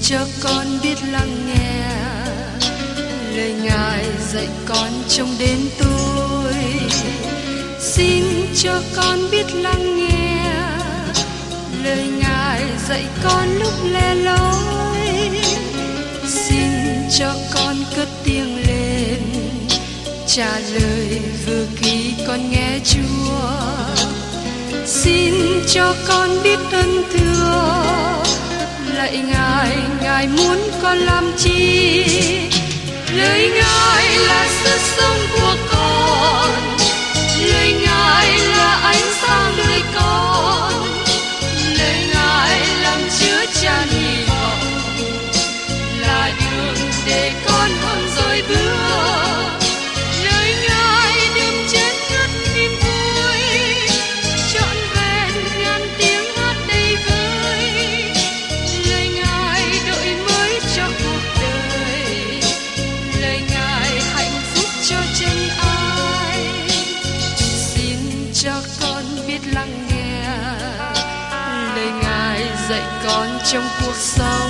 cho con biết lắng nghe lời Ngài dạy con trong đêm tối. Xin cho con biết lắng nghe lời Ngài dạy con lúc lẻ loi. Xin cho con cất tiếng lên trả lời vừa khi con nghe Chúa. Xin cho con biết ơn thưa lạy Ngài, Ngài muốn con làm chi? Lời Ngài là sức sống của con, lời Ngài là ánh sáng đời con, lời Ngài làm chứa chan hy vọng, là đường để con không rời bước. Lời Ngài đừng chết ngất niềm vui, trọn vẹn ngàn tiếng hát đầy vơi. Lời Ngài đổi mới cho cuộc đời, lời Ngài hạnh phúc cho chân ai. Xin cho con biết lắng nghe lời Ngài dạy con trong cuộc sống.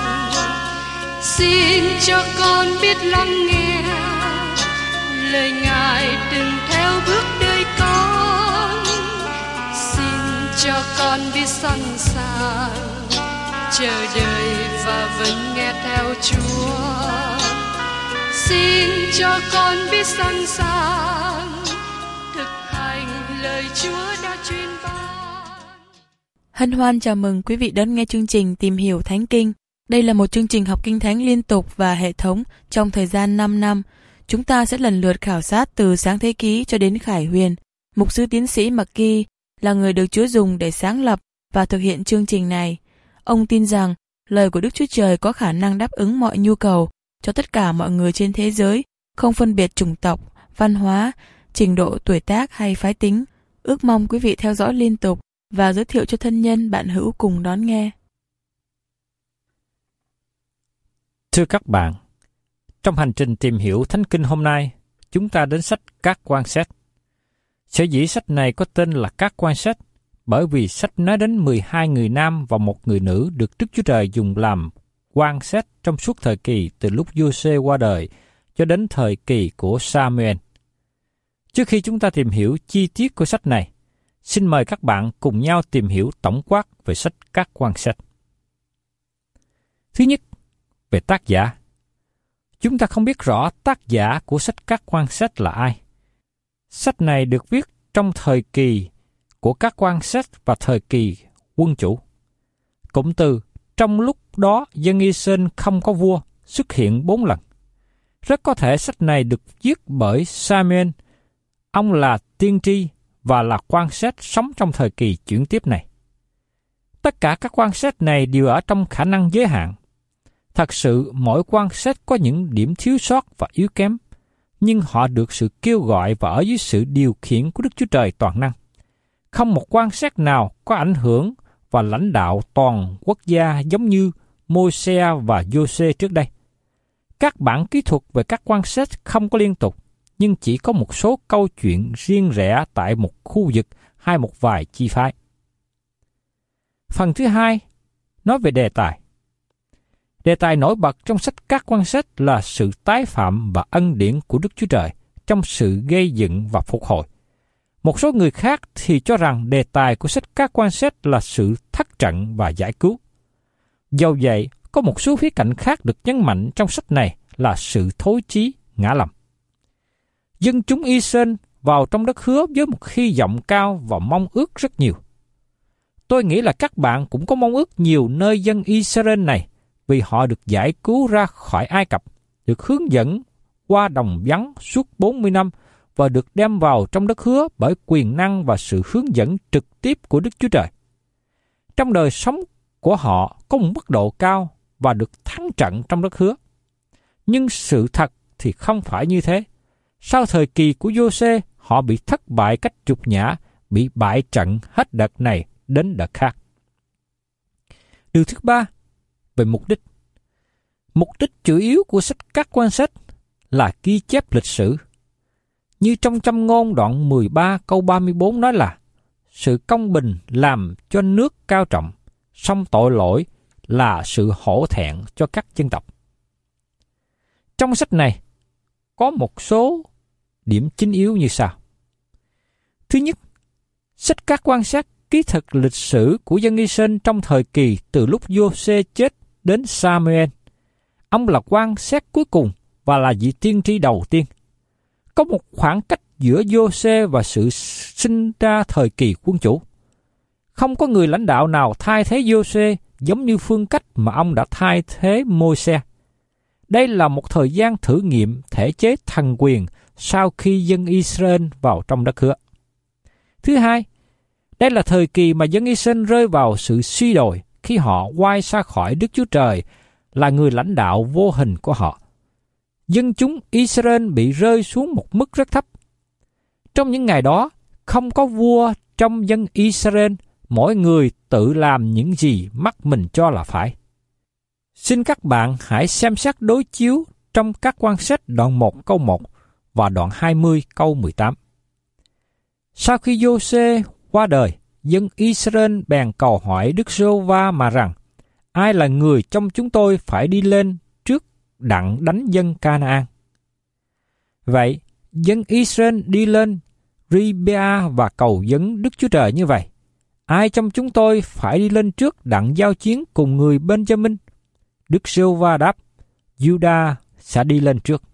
Xin cho con biết lắng nghe lời Ngài đừng theo bước đời con. Xin cho con biết sẵn sàng chờ đợi và vẫn nghe theo Chúa. Xin cho con biết sẵn sàng thực hành lời Chúa đã truyền ban. Hân hoan chào mừng quý vị đón nghe chương trình Tìm hiểu Thánh Kinh. Đây là một chương trình học Kinh Thánh liên tục và hệ thống trong thời gian 5 năm. Chúng ta sẽ lần lượt khảo sát từ Sáng Thế Ký cho đến Khải Huyền. Mục sư tiến sĩ McGee là người được Chúa dùng để sáng lập và thực hiện chương trình này. Ông tin rằng lời của Đức Chúa Trời có khả năng đáp ứng mọi nhu cầu cho tất cả mọi người trên thế giới, không phân biệt chủng tộc, văn hóa, trình độ tuổi tác hay phái tính. Ước mong quý vị theo dõi liên tục và giới thiệu cho thân nhân bạn hữu cùng đón nghe. Thưa các bạn, trong hành trình tìm hiểu Thánh Kinh hôm nay, chúng ta đến sách Các Quan Xét. Sở dĩ sách này có tên là Các Quan Xét, bởi vì sách nói đến 12 người nam và một người nữ được Đức Chúa Trời dùng làm quan xét trong suốt thời kỳ từ lúc Giô-xê qua đời cho đến thời kỳ của Sa-muel. Trước khi chúng ta tìm hiểu chi tiết của sách này, xin mời các bạn cùng nhau tìm hiểu tổng quát về sách Các Quan Xét. Thứ nhất, về tác giả. Chúng ta không biết rõ tác giả của sách Các Quan Xét là ai. Sách này được viết trong thời kỳ của các quan xét và thời kỳ quân chủ. Cụm từ trong lúc đó dân Israel không có vua xuất hiện 4 lần. Rất có thể sách này được viết bởi Sa-muel. Ông là tiên tri và là quan xét sống trong thời kỳ chuyển tiếp này. Tất cả các quan xét này đều ở trong khả năng giới hạn. Thật sự, mỗi quan xét có những điểm thiếu sót và yếu kém, nhưng họ được sự kêu gọi và ở dưới sự điều khiển của Đức Chúa Trời toàn năng. Không một quan xét nào có ảnh hưởng và lãnh đạo toàn quốc gia giống như Môi-se và Giô-xê trước đây. Các bản kỹ thuật về các quan xét không có liên tục, nhưng chỉ có một số câu chuyện riêng rẽ tại một khu vực hay một vài chi phái. Phần thứ hai, nói về đề tài. Đề tài nổi bật trong sách Các Quan Xét là sự tái phạm và ân điển của Đức Chúa Trời trong sự gây dựng và phục hồi. Một số người khác thì cho rằng đề tài của sách Các Quan Xét là sự thất trận và giải cứu. Dầu vậy, có một số khía cạnh khác được nhấn mạnh trong sách này là sự thối chí, ngã lầm. Dân chúng Israel vào trong đất hứa với một hy vọng cao và mong ước rất nhiều. Tôi nghĩ là các bạn cũng có mong ước nhiều nơi dân Israel này, vì họ được giải cứu ra khỏi Ai Cập, được hướng dẫn qua đồng vắng suốt 40 năm và được đem vào trong đất hứa bởi quyền năng và sự hướng dẫn trực tiếp của Đức Chúa Trời. Trong đời sống của họ có một mức độ cao và được thắng trận trong đất hứa. Nhưng sự thật thì không phải như thế. Sau thời kỳ của Giô-xê, họ bị thất bại cách nhục nhã, bị bại trận hết đợt này đến đợt khác. Điều thứ ba, về mục đích. Mục đích chủ yếu của sách Các Quan Xét là ghi chép lịch sử. Như trong Châm Ngôn đoạn 13 câu 34 nói là: sự công bình làm cho nước cao trọng, song tội lỗi là sự hổ thẹn cho các dân tộc. Trong sách này có một số điểm chính yếu như sau. Thứ nhất, sách Các Quan Sát ký thực lịch sử của dân Israel trong thời kỳ từ lúc Giô-xê chết đến Sa-muel. Ông là quan xét cuối cùng và là vị tiên tri đầu tiên. Có một khoảng cách giữa Giô-xê và sự sinh ra thời kỳ quân chủ. Không có người lãnh đạo nào thay thế Giô-xê giống như phương cách mà ông đã thay thế Môi-se. Đây là một thời gian thử nghiệm thể chế thần quyền sau khi dân Israel vào trong đất hứa. Thứ hai, đây là thời kỳ mà dân Israel rơi vào sự suy đồi khi họ quay xa khỏi Đức Chúa Trời là người lãnh đạo vô hình của họ. Dân chúng Israel bị rơi xuống một mức rất thấp. Trong những ngày đó, không có vua trong dân Israel, mỗi người tự làm những gì mắt mình cho là phải. Xin các bạn hãy xem xét đối chiếu trong Các Quan Sách đoạn 1 câu 1 và đoạn 20 câu 18. Sau khi Giô-xê qua đời, dân Israel bèn cầu hỏi Đức Giê-hô-va mà rằng: ai là người trong chúng tôi phải đi lên trước đặng đánh dân Ca-na-an? Vậy, dân Israel đi lên Ribea và cầu vấn Đức Chúa Trời như vậy: ai trong chúng tôi phải đi lên trước đặng giao chiến cùng người Benjamin? Đức Giê-hô-va đáp: Juda sẽ đi lên trước.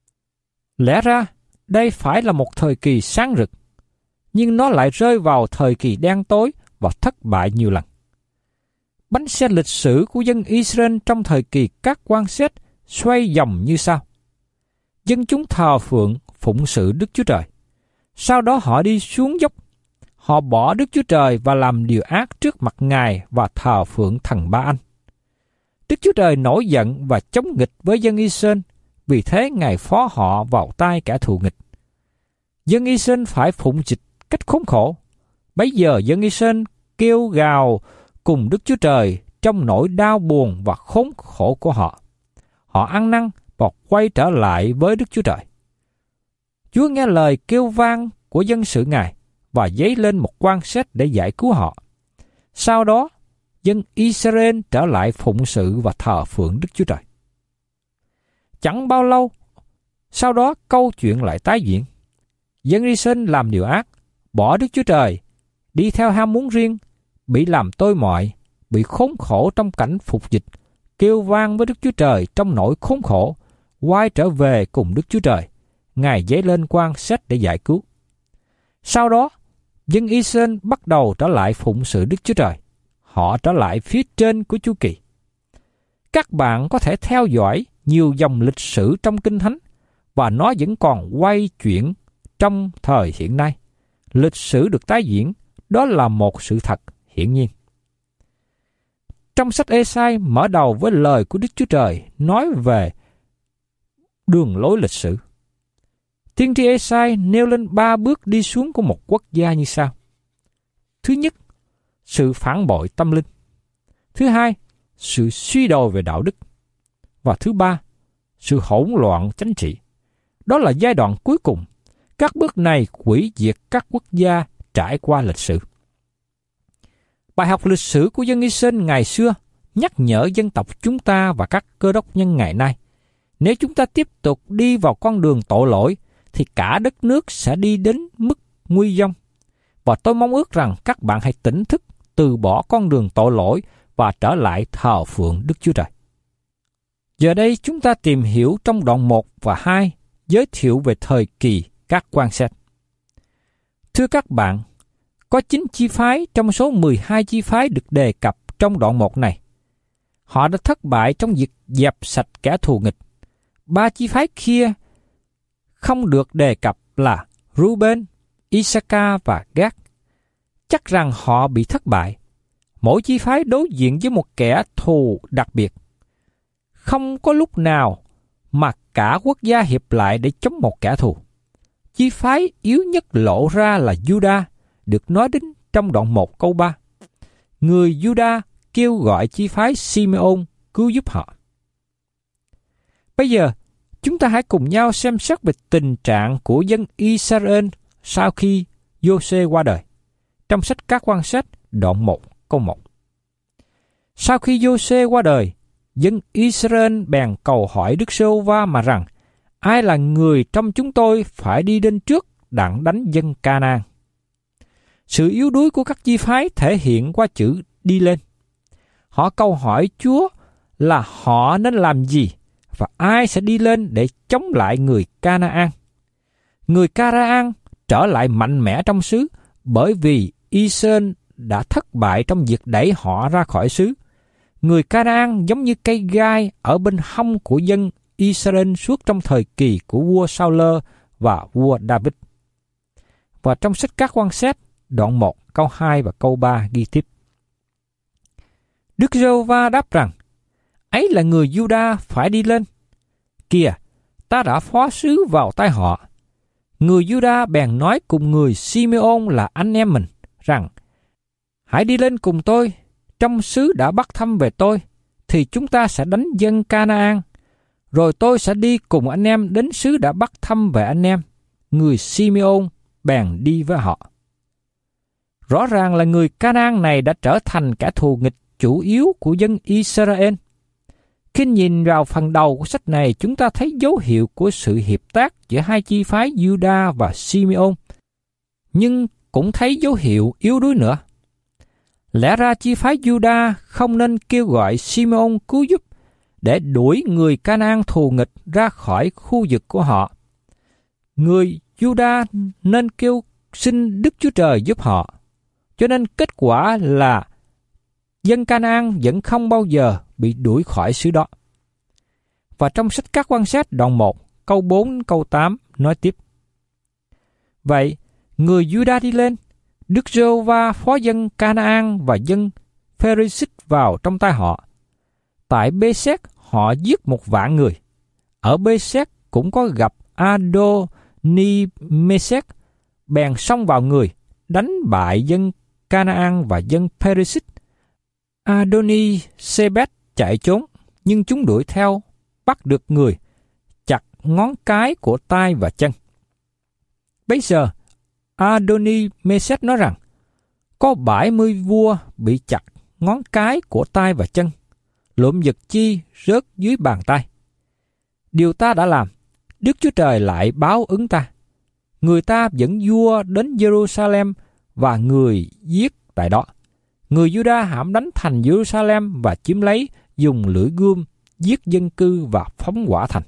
Lẽ ra, đây phải là một thời kỳ sáng rực, nhưng nó lại rơi vào thời kỳ đen tối và thất bại nhiều lần. Bánh xe lịch sử của dân Israel trong thời kỳ Các Quan Xét xoay vòng như sau. Dân chúng thờ phượng, phụng sự Đức Chúa Trời. Sau đó họ đi xuống dốc. Họ bỏ Đức Chúa Trời và làm điều ác trước mặt Ngài và thờ phượng thần Ba-anh. Đức Chúa Trời nổi giận và chống nghịch với dân Israel, vì thế Ngài phó họ vào tay kẻ thù nghịch. Dân Israel phải phụng dịch cách khốn khổ. Bấy giờ dân Israel kêu gào cùng Đức Chúa Trời trong nỗi đau buồn và khốn khổ của họ. Họ ăn năn và quay trở lại với Đức Chúa Trời. Chúa nghe lời kêu vang của dân sự Ngài và dấy lên một quan xét để giải cứu họ. Sau đó, dân Israel trở lại phụng sự và thờ phượng Đức Chúa Trời. Chẳng bao lâu, sau đó câu chuyện lại tái diễn. Dân Israel làm điều ác, bỏ Đức Chúa Trời, đi theo ham muốn riêng, bị làm tôi mọi, bị khốn khổ trong cảnh phục dịch, kêu vang với Đức Chúa Trời trong nỗi khốn khổ, quay trở về cùng Đức Chúa Trời. Ngài dấy lên quan xét để giải cứu. Sau đó, dân Israel bắt đầu trở lại phụng sự Đức Chúa Trời. Họ trở lại phía trên của chu kỳ. Các bạn có thể theo dõi nhiều dòng lịch sử trong Kinh Thánh và nó vẫn còn quay chuyển trong thời hiện nay. Lịch sử được tái diễn, đó là một sự thật hiển nhiên. Trong sách Ê-sai mở đầu với lời của Đức Chúa Trời nói về đường lối lịch sử. Tiên tri Ê-sai nêu lên 3 bước đi xuống của một quốc gia như sau. Thứ nhất, sự phản bội tâm linh. Thứ hai, sự suy đồi về đạo đức. Và thứ ba, sự hỗn loạn chính trị. Đó là giai đoạn cuối cùng. Các bước này hủy diệt các quốc gia trải qua lịch sử. Bài học lịch sử của dân Israel ngày xưa nhắc nhở dân tộc chúng ta và các cơ đốc nhân ngày nay. Nếu chúng ta tiếp tục đi vào con đường tội lỗi, thì cả đất nước sẽ đi đến mức nguy vong. Và tôi mong ước rằng các bạn hãy tỉnh thức, từ bỏ con đường tội lỗi và trở lại thờ phượng Đức Chúa Trời. Giờ đây chúng ta tìm hiểu trong đoạn 1 và 2 giới thiệu về thời kỳ Các Quan Xét. Thưa các bạn, có 9 chi phái trong số 12 chi phái được đề cập trong đoạn 1 này. Họ đã thất bại trong việc dẹp sạch kẻ thù nghịch. 3 chi phái kia không được đề cập là Reuben, Issachar và Gad. Chắc rằng họ bị thất bại. Mỗi chi phái đối diện với một kẻ thù đặc biệt. Không có lúc nào mà cả quốc gia hiệp lại để chống một kẻ thù. Chi phái yếu nhất lộ ra là Juda, được nói đến trong đoạn 1 câu 3. Người Juda kêu gọi chi phái Simeon cứu giúp họ. Bây giờ, chúng ta hãy cùng nhau xem xét về tình trạng của dân Israel sau khi Giô-xê qua đời. Trong sách Các Quan Sách, đoạn 1, câu 1. Sau khi Giô-xê qua đời, dân Israel bèn cầu hỏi Đức Giê-hô-va mà rằng: ai là người trong chúng tôi phải đi lên trước đặng đánh dân Ca-na-an? Sự yếu đuối của các chi phái thể hiện qua chữ đi lên. Họ câu hỏi Chúa là họ nên làm gì và ai sẽ đi lên để chống lại người Ca-na-an. Người Ca-na-an trở lại mạnh mẽ trong xứ bởi vì Israel đã thất bại trong việc đẩy họ ra khỏi xứ. Người Ca-na-an giống như cây gai ở bên hông của dân Israel suốt trong thời kỳ của vua Sa-lơ và vua David. Và trong sách Các Quan Xét, đoạn 1, câu 2 và câu 3 ghi tiếp: Đức Giê-hô-va đáp rằng: ấy là người Giu-đa phải đi lên. Kìa, ta đã phó sứ vào tay họ. Người Giu-đa bèn nói cùng người Si-mê-ôn là anh em mình rằng: hãy đi lên cùng tôi, trong xứ đã bắt thăm về tôi, thì chúng ta sẽ đánh dân Ca-na-an. Rồi tôi sẽ đi cùng anh em đến xứ đã bắt thăm về anh em. Người Si-mê-ôn bèn đi với họ. Rõ ràng là người Ca-na-an này đã trở thành kẻ thù nghịch chủ yếu của dân Israel. Khi nhìn vào phần đầu của sách này, chúng ta thấy dấu hiệu của sự hiệp tác giữa hai chi phái Giu-đa và Si-mê-ôn, nhưng cũng thấy dấu hiệu yếu đuối nữa. Lẽ ra chi phái Giu-đa không nên kêu gọi Si-mê-ôn cứu giúp để đuổi người Ca-na-an thù nghịch ra khỏi khu vực của họ. Người Giu-đa nên kêu xin Đức Chúa Trời giúp họ. Cho nên kết quả là dân Ca-na-an vẫn không bao giờ bị đuổi khỏi xứ đó. Và trong sách Các Quan Xét đoạn 1, câu 4, câu 8 nói tiếp: vậy, người Giu-đa đi lên, Đức Giê-hô-va phó dân Ca-na-an và dân Phe-ri-xít vào trong tay họ. Tại Bê-xét họ giết 1,000,000 người. Ở Bê-xét cũng có gặp Ado-ni-mê-xét, bèn xông vào người, đánh bại dân Ca-na-an và dân Phe-ri-xít. Adoni-sê-bét chạy trốn, nhưng chúng đuổi theo, bắt được người, chặt ngón cái của tay và chân. Bây giờ, Adoni-mê-xét nói rằng, có 70 vua bị chặt ngón cái của tay và chân, lụm vật chi rớt dưới bàn tay. Điều ta đã làm, Đức Chúa Trời lại báo ứng ta. Người ta dẫn vua đến Jerusalem và người giết tại đó. Người Giu-đa hãm đánh thành Jerusalem và chiếm lấy, dùng lưỡi gươm giết dân cư và phóng hỏa thành.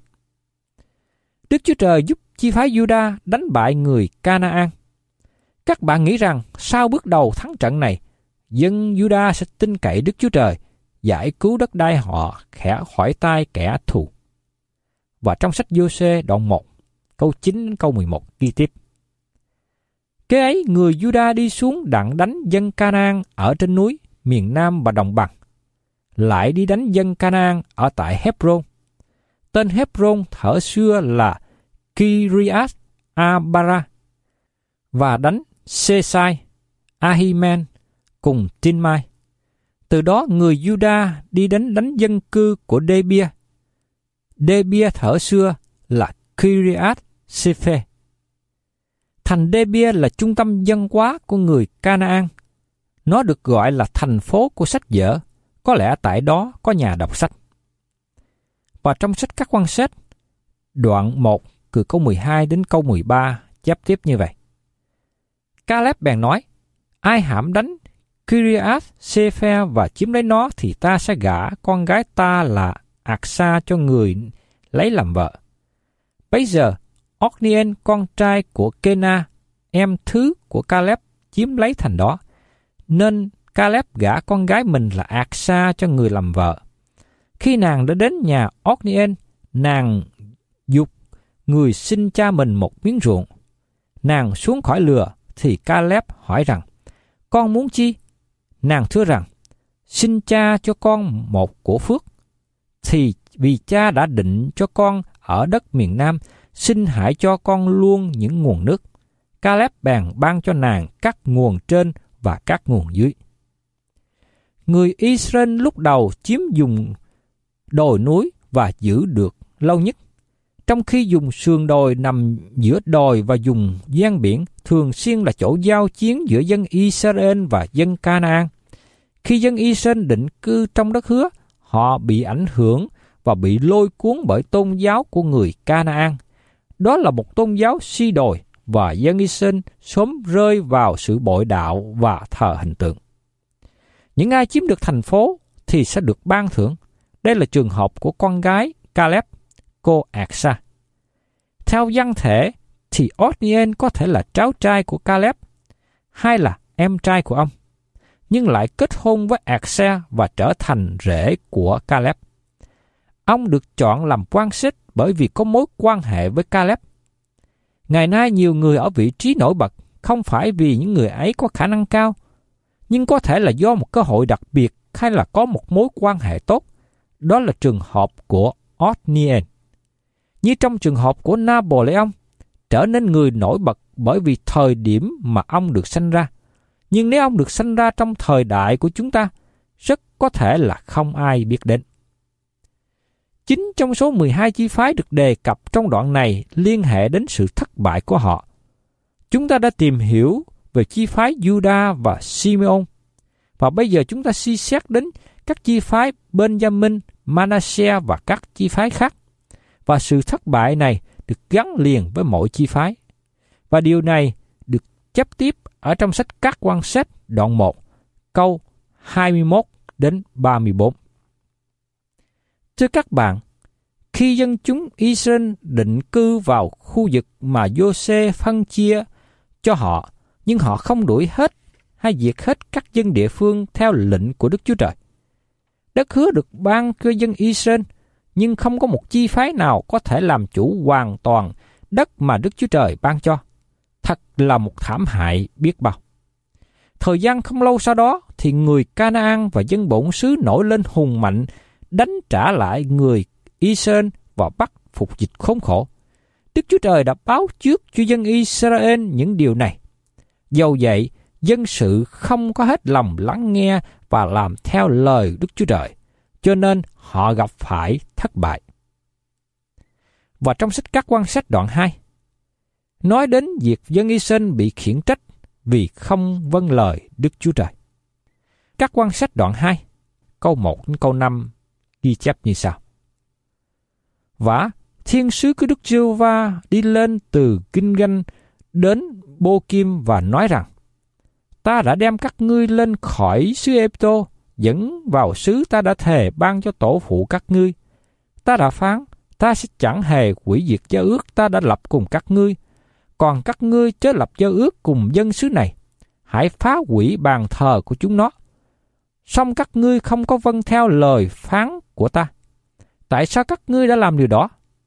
Đức Chúa Trời giúp chi phái Giu-đa đánh bại người Ca-na-an. Các bạn nghĩ rằng sau bước đầu thắng trận này, dân Giu-đa sẽ tin cậy Đức Chúa Trời, giải cứu đất đai họ khỏi tay kẻ thù. Và trong sách Giô-xê đoạn 1, câu 9 đến câu 11 ghi tiếp: kế ấy người Giu-đa đi xuống đặng đánh dân Ca-na-an ở trên núi, miền Nam và đồng bằng, lại đi đánh dân Ca-na-an ở tại Hebron. Tên Hebron thở xưa là Kiriath Arbara, và đánh Sesai, Ahiman cùng Tinmai. Từ đó người Giu-đa đi đến đánh dân cư của Debia. Debia thở xưa là Kiriath Sephe. Thành Debia là trung tâm văn hóa của người Ca-na-an. Nó được gọi là thành phố của sách vở, có lẽ tại đó có nhà đọc sách. Và trong sách Các Quan Xét, đoạn 1 từ câu 12 đến câu 13 chép tiếp như vậy: Ca-lép bèn nói: ai hãm đánh Kiriath Sephe và chiếm lấy nó thì ta sẽ gả con gái ta là Ác-sa cho người lấy làm vợ. Bấy giờ Othniel con trai của Kena, em thứ của Ca-lép, chiếm lấy thành đó, nên Ca-lép gả con gái mình là Ác-sa cho người làm vợ. Khi nàng đã đến nhà Othniel, nàng giục người xin cha mình một miếng ruộng. Nàng xuống khỏi lừa thì Ca-lép hỏi rằng: con muốn chi? Nàng thưa rằng: xin cha cho con một của phước. Thì vì cha đã định cho con ở đất miền Nam, xin hãy cho con luôn những nguồn nước. Ca-lép bèn ban cho nàng các nguồn trên và các nguồn dưới. Người Israel lúc đầu chiếm vùng đồi núi và giữ được lâu nhất, trong khi vùng sườn đồi nằm giữa đồi và vùng ven biển thường xuyên là chỗ giao chiến giữa dân Israel và dân Ca-na-an. Khi dân Israel định cư trong đất hứa, họ bị ảnh hưởng và bị lôi cuốn bởi tôn giáo của người Canaan. Đó là một tôn giáo suy đồi, và dân Israel sớm rơi vào sự bội đạo và thờ hình tượng. Những ai chiếm được thành phố thì sẽ được ban thưởng. Đây là trường hợp của con gái Caleb, cô Aksa. Theo văn thể thì Othniel có thể là cháu trai của Caleb hay là em trai của ông, nhưng lại kết hôn với Aksa và trở thành rể của Caleb. Ông được chọn làm quan xích bởi vì có mối quan hệ với Caleb. Ngày nay nhiều người ở vị trí nổi bật không phải vì những người ấy có khả năng cao, nhưng có thể là do một cơ hội đặc biệt hay là có một mối quan hệ tốt. Đó là trường hợp của Othniel. Như trong trường hợp của Napoleon, trở nên người nổi bật bởi vì thời điểm mà ông được sanh ra. Nhưng nếu ông được sanh ra trong thời đại của chúng ta, rất có thể là không ai biết đến. 9 trong số 12 chi phái được đề cập trong đoạn này liên hệ đến sự thất bại của họ. Chúng ta đã tìm hiểu về chi phái Juda và Simeon, và bây giờ chúng ta suy xét đến các chi phái Benjamin, Manasseh và các chi phái khác. Và sự thất bại này được gắn liền với mỗi chi phái. Và điều này được chép tiếp ở trong sách Các Quan Sách đoạn 1, câu 21 đến 34. Thưa các bạn, khi dân chúng Israel định cư vào khu vực mà Giô-xê phân chia cho họ, nhưng họ không đuổi hết hay diệt hết các dân địa phương theo lệnh của Đức Chúa Trời. Đất hứa được ban cho dân Israel, nhưng không có một chi phái nào có thể làm chủ hoàn toàn đất mà Đức Chúa Trời ban cho. Thật là một thảm hại biết bao. Thời gian không lâu sau đó thì người Canaan và dân bổn xứ nổi lên hùng mạnh, đánh trả lại người Israel và bắt phục dịch khốn khổ. Đức Chúa Trời đã báo trước cho dân Israel những điều này. Dầu vậy, dân sự không có hết lòng lắng nghe và làm theo lời Đức Chúa Trời, cho nên họ gặp phải thất bại. Và trong sách Các Quan Sách đoạn 2, nói đến việc dân Israel bị khiển trách vì không vâng lời Đức Chúa Trời. Các Quan Sách đoạn 2, câu 1 đến câu 5 ghi chép như sau. Và thiên sứ của Đức Giê-hô-va đi lên từ Kinh-ganh đến Bô-kim và nói rằng: Ta đã đem các ngươi lên khỏi xứ Ê-tô, dẫn vào xứ ta đã thề ban cho tổ phụ các ngươi. Ta đã phán, ta sẽ chẳng hề hủy diệt giao ước ta đã lập cùng các ngươi. Còn các ngươi chớ lập giao ước cùng dân xứ này, hãy phá hủy bàn thờ của chúng nó. Song các ngươi không có vâng theo lời phán của ta. Tại sao các ngươi đã làm điều đó?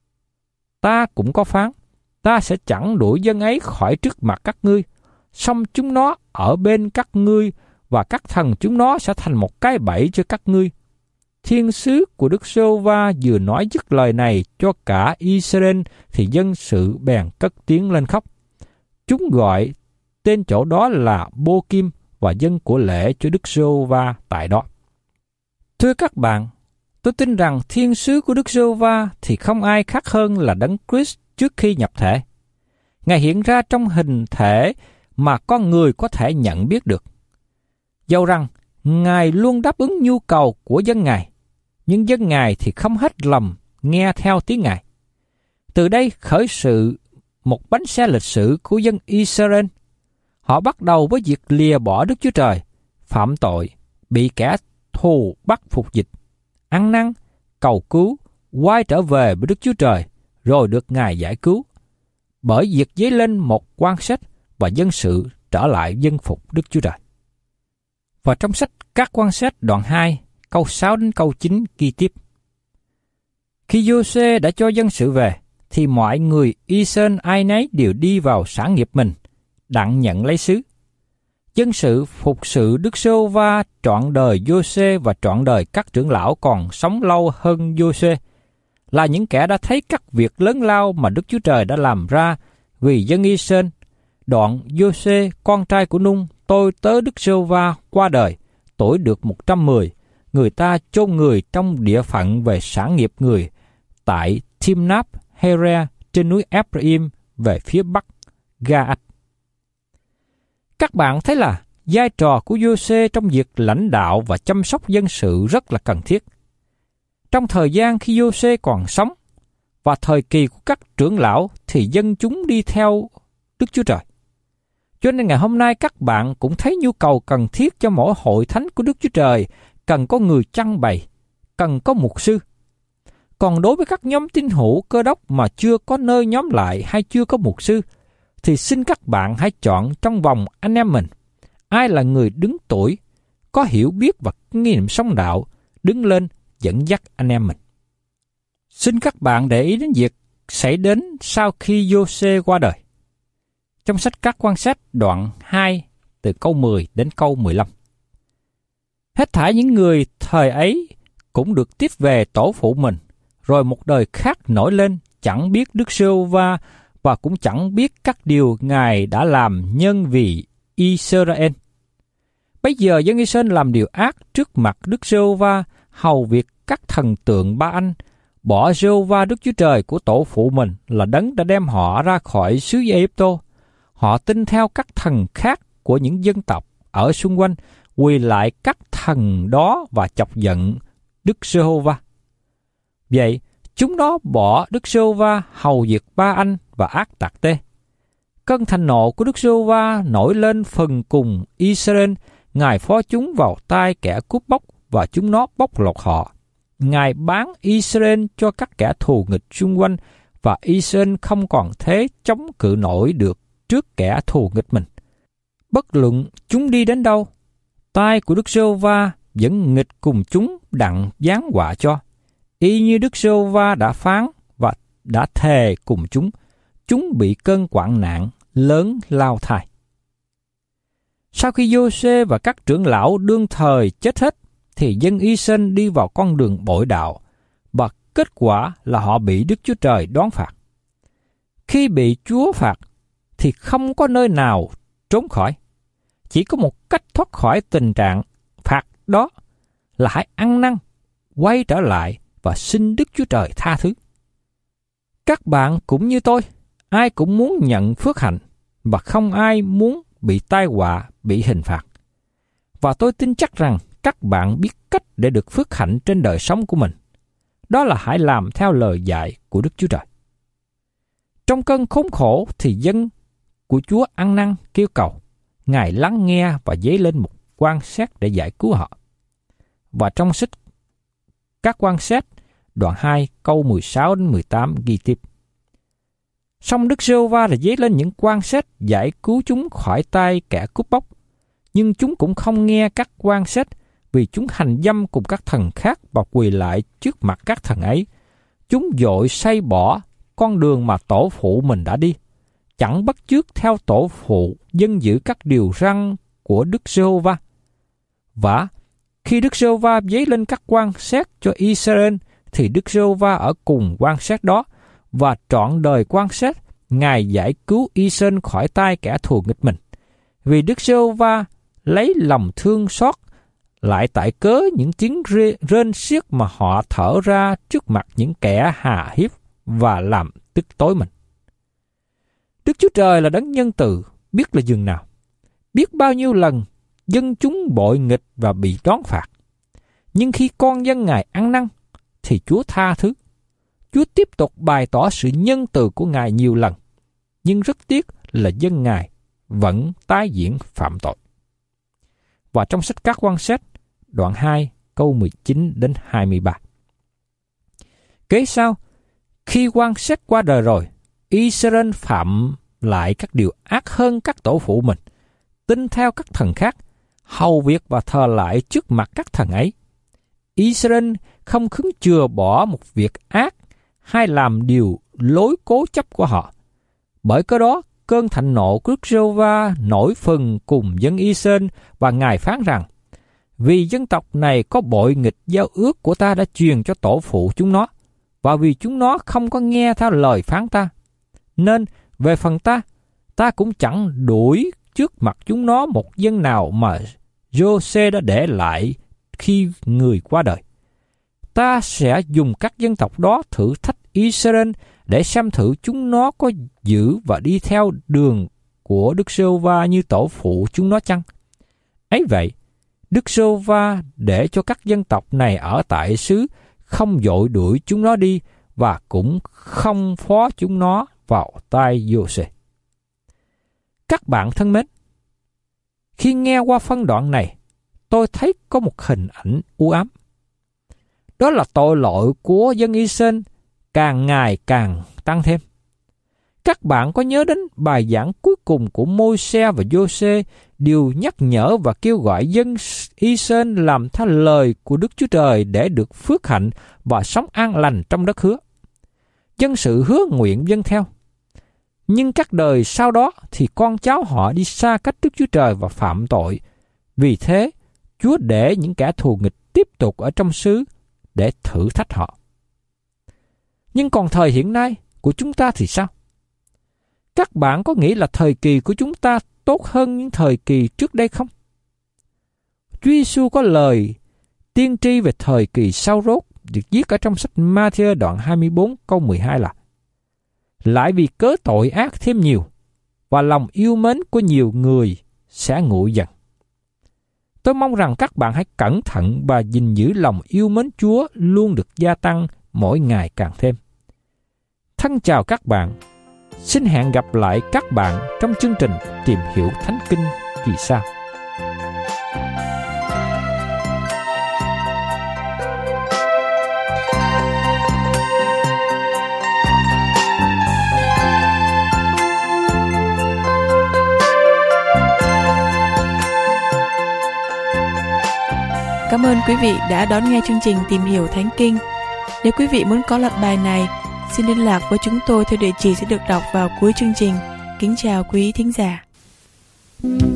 Ta cũng có phán, ta sẽ chẳng đuổi dân ấy khỏi trước mặt các ngươi, song chúng nó ở bên các ngươi và các thần chúng nó sẽ thành một cái bẫy cho các ngươi. Thiên sứ của Đức Giê-hô-va vừa nói dứt lời này cho cả Israel thì dân sự bèn cất tiếng lên khóc. Chúng gọi tên chỗ đó là Bô-kim và dân của lễ cho Đức Giê-hô-va tại đó. Thưa các bạn, tôi tin rằng thiên sứ của Đức Giê-hô-va thì không ai khác hơn là Đấng Christ trước khi nhập thể. Ngài hiện ra trong hình thể mà con người có thể nhận biết được. Dầu rằng Ngài luôn đáp ứng nhu cầu của dân Ngài, nhưng dân Ngài thì không hết lòng nghe theo tiếng Ngài. Từ đây khởi sự một bánh xe lịch sử của dân Israel. Họ bắt đầu với việc lìa bỏ Đức Chúa Trời, phạm tội, bị kẻ thù bắt phục dịch, ăn năn, cầu cứu, quay trở về với Đức Chúa Trời, rồi được Ngài giải cứu. Bởi việc dấy lên một quan sách và dân sự trở lại dân phục Đức Chúa Trời. Và trong sách Các Quan Sách đoạn 2, câu 6 đến câu 9 ghi tiếp. Khi Giô-xê đã cho dân sự về, thì mọi người Israel ai nấy đều đi vào sản nghiệp mình, đặng nhận lấy xứ. Dân sự phục sự Đức Giê-hô-va trọn đời Giô-xê và trọn đời các trưởng lão còn sống lâu hơn Giô-xê, là những kẻ đã thấy các việc lớn lao mà Đức Chúa Trời đã làm ra vì dân Israel. Đoạn Giô-xê, con trai của Nung, tôi tớ Đức Giê-hô-va qua đời, tuổi được 110, người ta chôn người trong địa phận về sản nghiệp người tại Timnap Hera trên núi Ephraim về phía bắc Ga-ách. Các bạn thấy là vai trò của Giô-xê trong việc lãnh đạo và chăm sóc dân sự rất là cần thiết. Trong thời gian khi Giô-xê còn sống và thời kỳ của các trưởng lão thì dân chúng đi theo Đức Chúa Trời. Cho nên ngày hôm nay các bạn cũng thấy nhu cầu cần thiết cho mỗi hội thánh của Đức Chúa Trời cần có người trưng bày, cần có mục sư. Còn đối với các nhóm tín hữu Cơ Đốc mà chưa có nơi nhóm lại hay chưa có mục sư, thì xin các bạn hãy chọn trong vòng anh em mình ai là người đứng tuổi, có hiểu biết và kinh nghiệm sống đạo, đứng lên dẫn dắt anh em mình. Xin các bạn để ý đến việc xảy đến sau khi Giô-xê qua đời. Trong sách Các Quan Sát đoạn 2 từ câu 10 đến câu 15. Hết thảy những người thời ấy cũng được tiếp về tổ phụ mình, rồi một đời khác nổi lên, chẳng biết Đức Giê-hô-va và cũng chẳng biết các điều Ngài đã làm nhân vì Israel. Bây giờ dân Israel làm điều ác trước mặt Đức Giê-hô-va, hầu việc các thần tượng Ba-anh, bỏ Giê-hô-va Đức Chúa Trời của tổ phụ mình là đấng đã đem họ ra khỏi xứ Ai-cập. Họ tin theo các thần khác của những dân tộc ở xung quanh, quỳ lại các thần đó và chọc giận Đức Giê-hô-va. Vậy, chúng đó bỏ Đức Giê-hô-va hầu việc Ba-anh và ác tạc tê. Cơn thịnh nộ của Đức Giê-hô-va nổi lên phần cùng Israel, Ngài phó chúng vào tay kẻ cướp bóc và chúng nó bóc lột họ. Ngài bán Israel cho các kẻ thù nghịch xung quanh và Israel không còn thế chống cự nổi được trước kẻ thù nghịch mình. Bất luận chúng đi đến đâu, tay của Đức Giê-hô-va vẫn nghịch cùng chúng đặng giáng họa cho. Y như Đức Giê-hô-va đã phán và đã thề cùng chúng bị cơn hoạn nạn lớn lao thai. Sau khi Giô-xê và các trưởng lão đương thời chết hết, thì dân Israel đi vào con đường bội đạo, và kết quả là họ bị Đức Chúa Trời đoán phạt. Khi bị Chúa phạt, thì không có nơi nào trốn khỏi. Chỉ có một cách thoát khỏi tình trạng phạt đó là hãy ăn năn, quay trở lại và xin Đức Chúa Trời tha thứ. Các bạn cũng như tôi, ai cũng muốn nhận phước hạnh và không ai muốn bị tai họa, bị hình phạt. Và tôi tin chắc rằng các bạn biết cách để được phước hạnh trên đời sống của mình. Đó là hãy làm theo lời dạy của Đức Chúa Trời. Trong cơn khốn khổ thì dân của Chúa ăn năn kêu cầu, Ngài lắng nghe và dấy lên một quan xét để giải cứu họ. Và trong sách Các Quan Sát đoạn 2 câu 16 đến 18 ghi tiếp: Song Đức Giê-hô-va là dấy lên những quan xét giải cứu chúng khỏi tay kẻ cướp bóc, nhưng chúng cũng không nghe các quan xét, vì chúng hành dâm cùng các thần khác và quỳ lại trước mặt các thần ấy. Chúng vội xây bỏ con đường mà tổ phụ mình đã đi, chẳng bắt chước theo tổ phụ dân giữ các điều răn của Đức Giê-hô-va. Và khi Đức Giê-hô-va dấy lên các quan xét cho Israel, thì Đức Giê-hô-va ở cùng quan xét đó, và trọn đời quan xét, Ngài giải cứu Israel khỏi tay kẻ thù nghịch mình. Vì Đức Giê-hô-va lấy lòng thương xót lại tại cớ những tiếng rên xiết mà họ thở ra trước mặt những kẻ hà hiếp và làm tức tối mình. Đức Chúa Trời là đấng nhân từ, biết là dường nào, biết bao nhiêu lần dân chúng bội nghịch và bị đón phạt. Nhưng khi con dân Ngài ăn năn, thì Chúa tha thứ. Chúa tiếp tục bày tỏ sự nhân từ của Ngài nhiều lần, nhưng rất tiếc là dân Ngài vẫn tái diễn phạm tội. Và trong sách Các Quan Sát, đoạn 2, câu 19 đến 23. Kế sau, khi quan xét qua đời rồi, Israel phạm lại các điều ác hơn các tổ phụ mình, tin theo các thần khác, hầu việc và thờ lại trước mặt các thần ấy. Israel không khứng chừa bỏ một việc ác hay làm điều lối cố chấp của họ. Bởi cớ đó, cơn thịnh nộ của Đức Giê-hô-va nổi phừng cùng dân Israel, và Ngài phán rằng: Vì dân tộc này có bội nghịch giao ước của ta đã truyền cho tổ phụ chúng nó, và vì chúng nó không có nghe theo lời phán ta, nên về phần ta cũng chẳng đuổi trước mặt chúng nó một dân nào mà Giô-xê đã để lại khi người qua đời. Ta sẽ dùng các dân tộc đó thử thách Israel để xem thử chúng nó có giữ và đi theo đường của Đức Giê-hô-va như tổ phụ chúng nó chăng? Ấy vậy, Đức Giê-hô-va để cho các dân tộc này ở tại xứ không dội đuổi chúng nó đi và cũng không phó chúng nó vào tay Giô-xê. Các bạn thân mến, khi nghe qua phân đoạn này, tôi thấy có một hình ảnh u ám. Đó là tội lỗi của dân Israel càng ngày càng tăng thêm. Các bạn có nhớ đến bài giảng cuối cùng của Môi-se và Giô-xê đều nhắc nhở và kêu gọi dân Israel làm theo lời của Đức Chúa Trời để được phước hạnh và sống an lành trong đất hứa. Dân sự hứa nguyện vâng theo. Nhưng các đời sau đó thì con cháu họ đi xa cách Đức Chúa Trời và phạm tội. Vì thế, Chúa để những kẻ thù nghịch tiếp tục ở trong xứ để thử thách họ. Nhưng còn thời hiện nay của chúng ta thì sao? Các bạn có nghĩ là thời kỳ của chúng ta tốt hơn những thời kỳ trước đây không? Chúa Giêsu có lời tiên tri về thời kỳ sau rốt được viết ở trong sách Ma-thi-ơ đoạn 24 câu 12 là: lại vì cớ tội ác thêm nhiều và lòng yêu mến của nhiều người sẽ nguội dần. Tôi mong rằng các bạn hãy cẩn thận và gìn giữ lòng yêu mến Chúa luôn được gia tăng mỗi ngày càng thêm. Thân chào các bạn. Xin hẹn gặp lại các bạn trong chương trình Tìm hiểu Thánh Kinh kỳ sau. Cảm ơn quý vị đã đón nghe chương trình Tìm hiểu Thánh Kinh. Nếu quý vị muốn có loạt bài này, xin liên lạc với chúng tôi theo địa chỉ sẽ được đọc vào cuối chương trình. Kính chào quý thính giả.